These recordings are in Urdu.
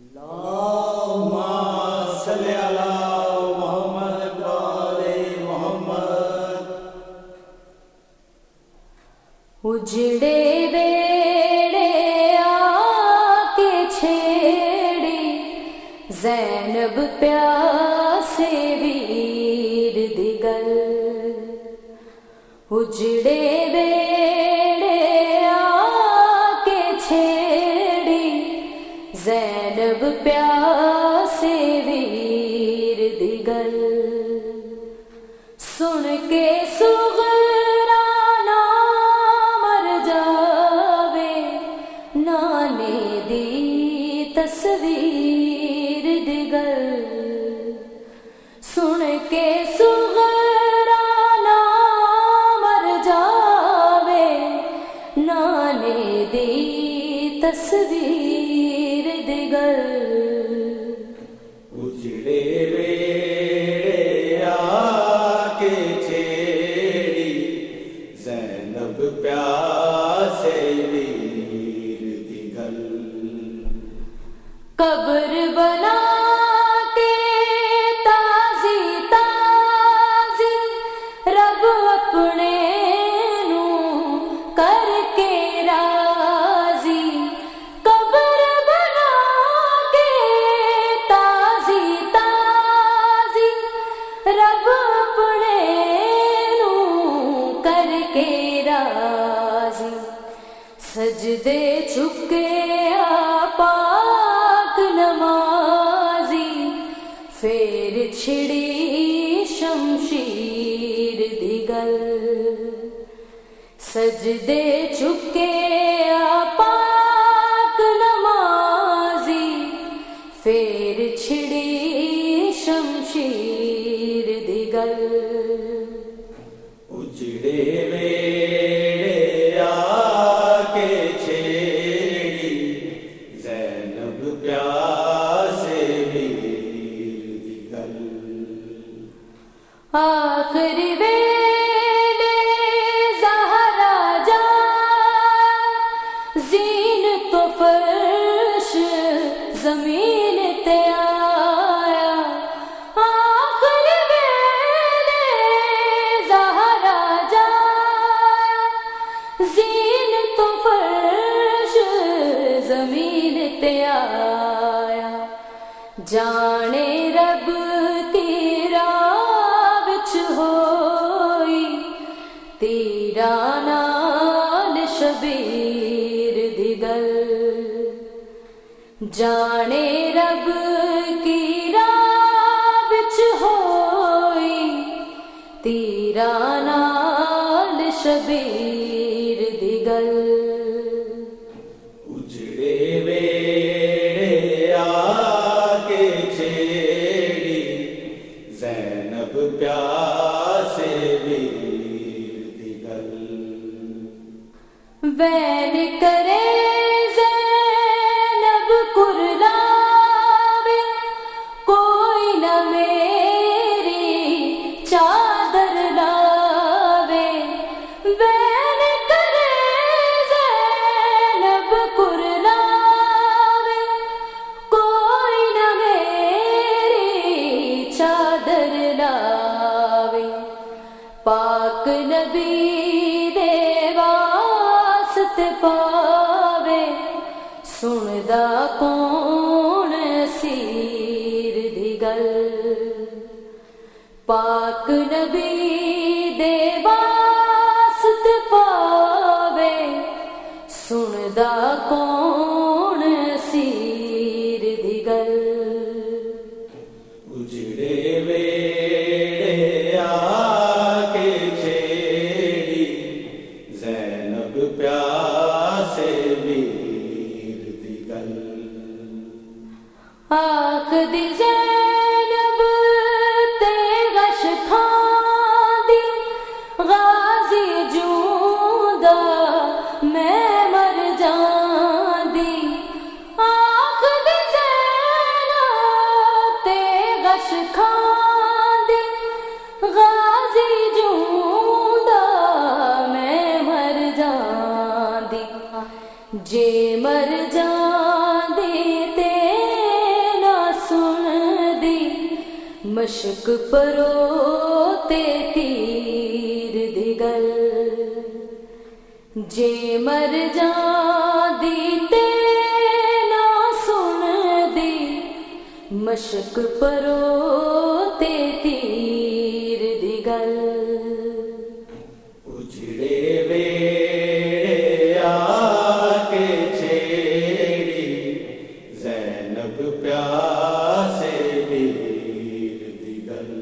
اللہم صلی علی محمد وآل محمد۔ اجڑے بیڑے آکے چھیڑی زینب پیاسے ویر دی گل، اجڑے بیڑے آکے چھیڑی زینب پیاسے ویر دی گل، سن کے سغرا نہ مر جاوے نانے دی تصویر دی گل، سن کے سغرا نہ مر جاوے نانے دی تصویر دی گل، اجڑے بیڑے آکے چھیڑی زینب پیاسے ویر دی گل، قبر بنا کے تازی تازی رب اپنے نو کر کے راضی، قبر بنا کے تازی تازی رب اپنے نو کر کے راضی، سجدے چکے پاک نمازی پھر چھڑی شمشیر دی گل، سجدے چکے پاک نمازی پھر چھڑی شمشیر دی گل، اجڑے بیڑے آکے چھیڑی زینب پیاسے ویر دی گل، آخری ویلے زہرا جا زین تو فرش زمین تے آیا، آخری ویلے زہرا جا زین تو فرش زمین تے آیا، جانے رب کی راہ وچ ہوئی تیرا نال شبیر دی گل، جانے رب کی راہ وچ ہوئی تیرا نال شبیر دی گل، اجڑے بیڑے آکے چھیڑی زینب پیاسے ویر دی گل، وین کرے زینب کرلاوے کوئی نہ میری چادر لاوے، وین کرے زینب کرلاوے کوئی نہ میری چادر لاوے، پاک نبی دے واسطے پاوے سندا کون سیر دی گل، پاک نبی دے واسطے پاوے سندا کون سیر دی گل، اجڑے بیڑے آکے چھیڑی زینب پیاسے ویر دی گل، آخدی زینب تے غش کھاندی غازی جوندا میں مر جاندی، آخدی زینب تے غش کھاندی غازی جوندا میں مر جاندی، جے مر جاندی تے مشک پروتے تیر دی گل جے مر جان دی تے نہ سن دی مشک پروتے تیر دی گل اجڑے ویڑے آ کے چھیڑی زینب پیاسے ویر دی گل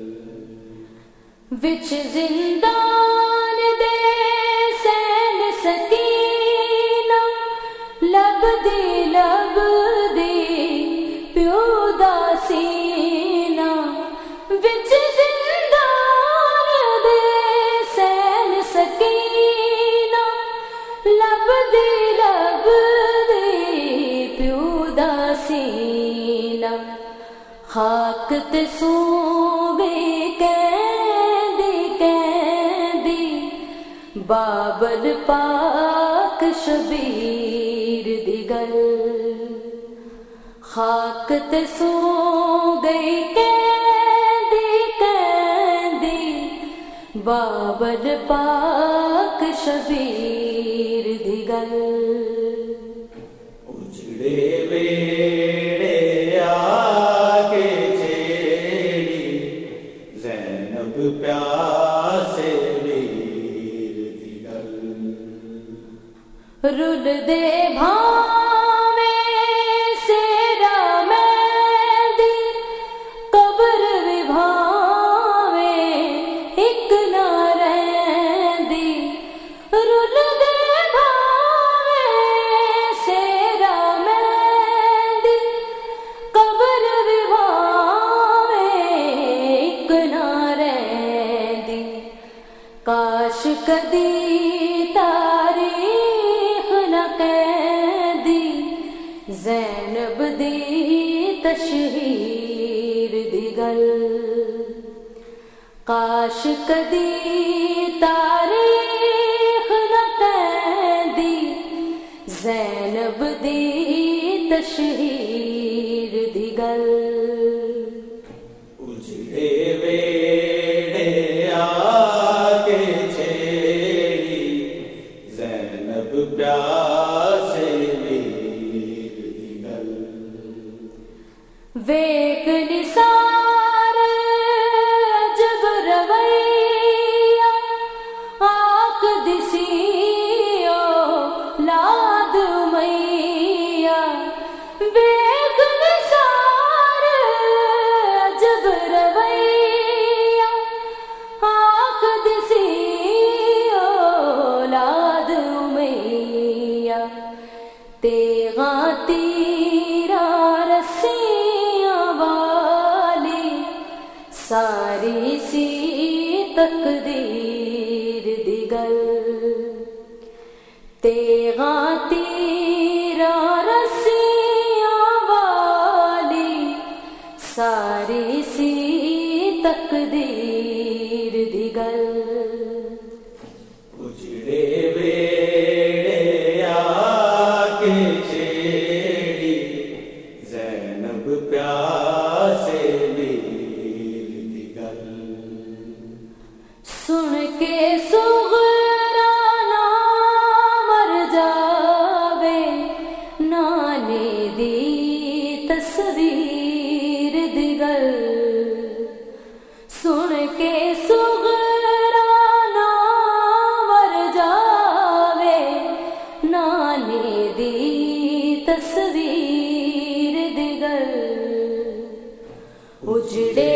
وچ زندان دے سین سکینہ لب دی پیو دا سینہ وچ زندان دے سین سکینہ لب دی پیو دا سینہ خاک تے سو گئی کہندی بابل پاک شبیر دی گل خاک تے سو گئی کہندی بابل پاک شبیر دی گل اجڑے ویڑے آ کے چھیڑی زینب پیاسے ویر دی گل رل دے بھاویں سیرا مہندی قبر بھی بھاویں ایک نہ رہندی رل دے بھاویں سیرا مہندی قبر بھی بھاویں ایک نہ رہندی کاش کدی تاریخ نہ کہندی زینب دی تشہیر دی گل کاش کدی تاریخ نہ کہندی زینب دی تشہیر دی گل اجڑے ویڑے آ کے چھیڑی زینب پیاسے ویر دی گل ویک نثار عجب رویہ آنکھ دسی اولاد امیہ ویک نثار عجب رویہ آنکھ دسی اولاد امیہ تیغاں تیرا رسیاں والی ساری سی تقدیر دی گل تیغاں تیرا رسیاں والی ساری سی تقدیر دی گل اجڑے ویڑے آ کے چھیڑی زینب پیاسے ویر دی گل سن کے سغرا نہ مر جاوے نانے دی تصویر دی گل سن کے سغرا نہ مر جاوے نانے دی تصویر دی گل اجڑے